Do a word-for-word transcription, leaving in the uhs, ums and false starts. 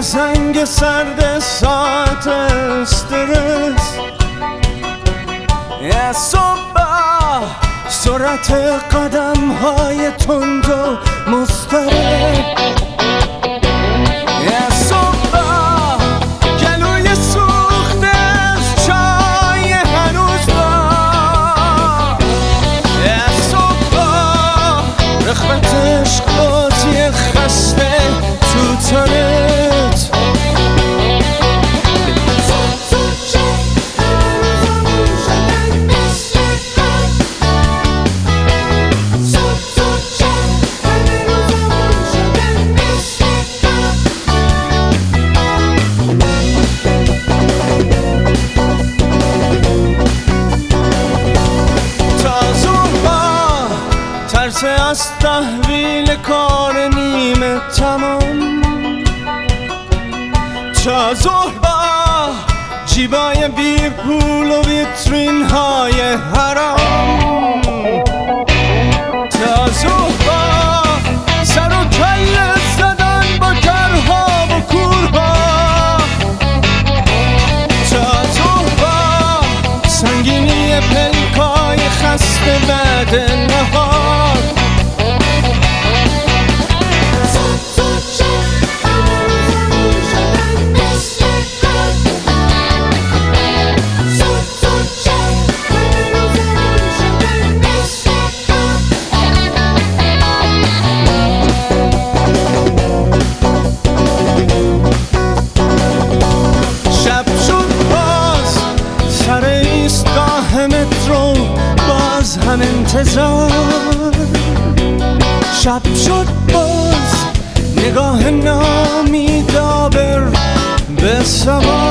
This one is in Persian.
زنگ سرد ساعت استرس، یه صبح سرعت قدم های تند و مضطرب، یه صبح گلوی سوخته از چای هنوز با، یه صبح رخبت عشق بازی خسته تو تنت، ترس از تحویل کار نیمه تمام، تا ظهر با جیبای بی پول و ویترین های حرام، تا ظهر با سر و کله زدن با کرها و کورها، تا ظهر با سنگینی پلکای خسته بعد نهار، مترو باز هم انتظار، شب شد باز نگاه نامیدابر به سوار.